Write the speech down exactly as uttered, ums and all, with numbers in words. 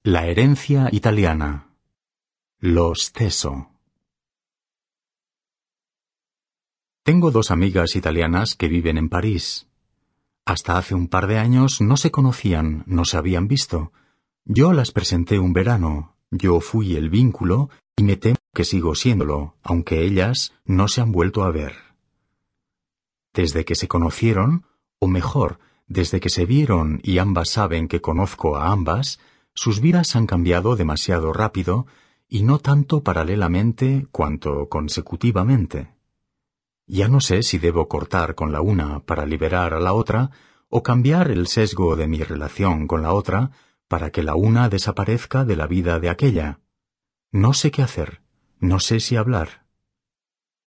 La herencia italiana. Lo stesso. Tengo dos amigas italianas que viven en París. Hasta hace un par de años no se conocían, no se habían visto. Yo las presenté un verano, yo fui el vínculo y me temo que sigo siéndolo, aunque ellas no se han vuelto a ver. Desde que se conocieron, o mejor, desde que se vieron y ambas saben que conozco a ambas, sus vidas han cambiado demasiado rápido y no tanto paralelamente cuanto consecutivamente. Ya no sé si debo cortar con la una para liberar a la otra o cambiar el sesgo de mi relación con la otra para que la una desaparezca de la vida de aquella. No sé qué hacer, no sé si hablar.